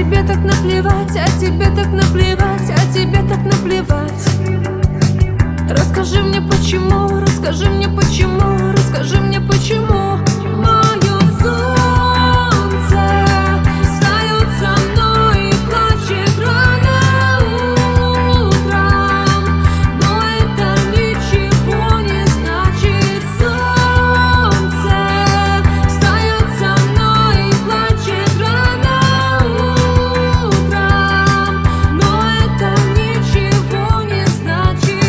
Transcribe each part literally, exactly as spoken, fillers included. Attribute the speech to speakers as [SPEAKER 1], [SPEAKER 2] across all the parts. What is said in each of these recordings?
[SPEAKER 1] тебе так наплевать, а тебе так наплевать, а тебе так наплевать. Расскажи мне почему, расскажи мне почему, расскажи мне почему. Мое солнце встает со мной и плачет рано утром, но это ничего не значит. Солнце встает со мной и плачет рано утром, но это ничего не значит.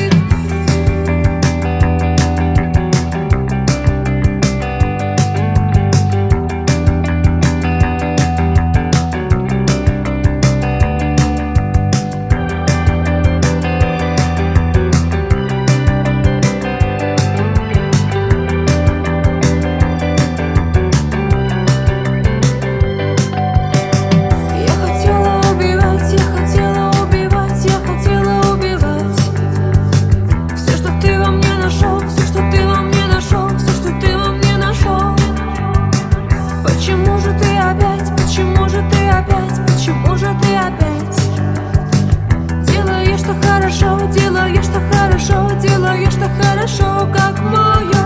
[SPEAKER 1] Почему же ты опять, почему же ты опять, почему же ты опять делаешь, что хорошо, делаешь, что хорошо, делаешь, что хорошо, как мое